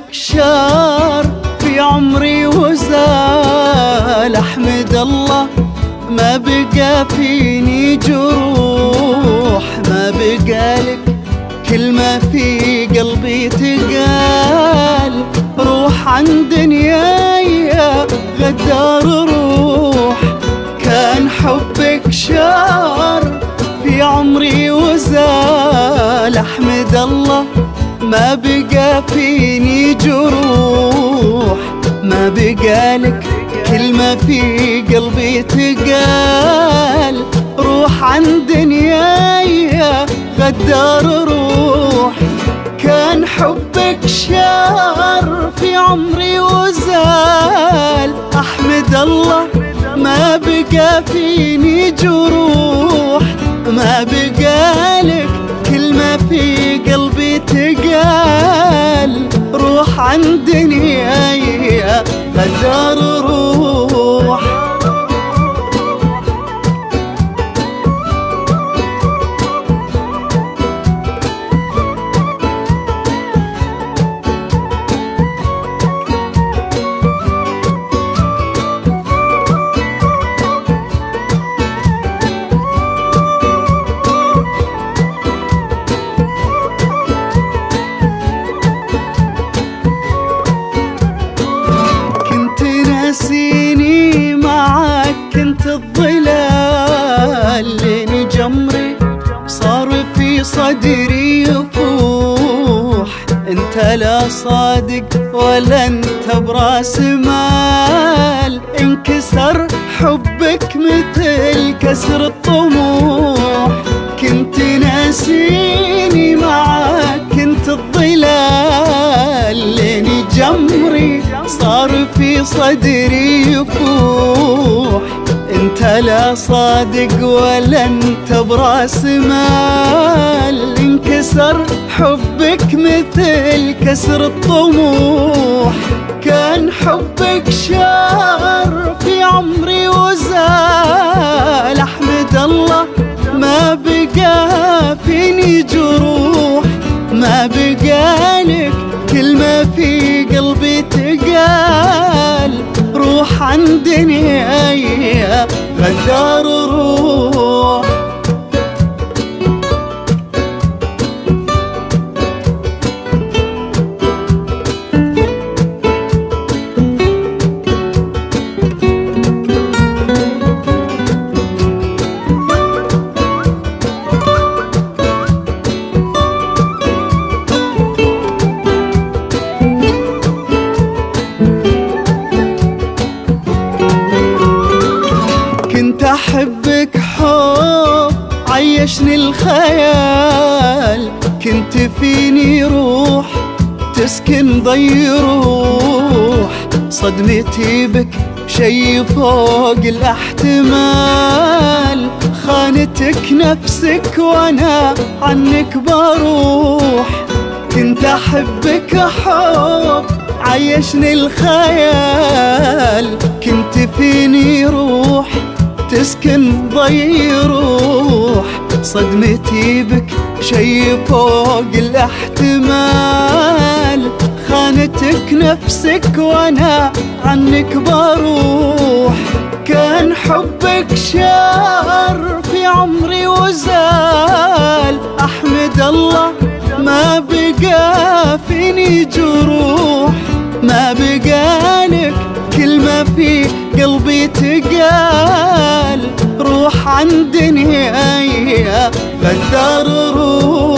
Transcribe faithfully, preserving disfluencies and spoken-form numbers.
حبك شار في عمري وزال، أحمد الله ما بقى فيني جروح، ما بقالك كلمة في قلبي تقال. روح عن دنياي غدار روح، كان حبك شار في عمري وزال، أحمد الله ما بقى فيني جروح، ما بقالك كلمة في قلبي تقال. روح عن دنياي غدار روح، كان حبك شار في عمري وزال، أحمد الله ما بقى فيني جروح، ما بقالك كلمة في قلبي تقال. روح عن دنياي غدار روح. نسيني معاك كنت الظلال، لين جمري صار في صدري يفوح. انت لا صادق ولا انت براس مال، انكسر حبك مثل كسر الطموح. كنت ناسيني معاك كنت الظلال، لين جمري صار في صدري يفوح. انت لا صادق ولا انت براس مال، انكسر حبك مثل كسر الطموح. كان حبك شار في عمري وزال، أحمد الله ما بقى فيني جروح، ما بقالك كلمة في قلبي تقال. روح عن دنياي غدار روح. كنت أحبك حب عيشني الخيال، كنت فيني روح تسكن ضي روح. صدمتي بك شي فوق الاحتمال، خانتك نفسك وانا عنك بروح. كنت أحبك حب عيشني الخيال، كنت فيني روح تسكن ضي روح. صدمتي بك شي فوق الاحتمال، خانتك نفسك وانا عنك بروح. كان حبك شار في عمري وزال، أحمد الله ما بقى فيني جروح، ما بقالك كلمة في قلبي تقال. روح عن دنياي غدار روح.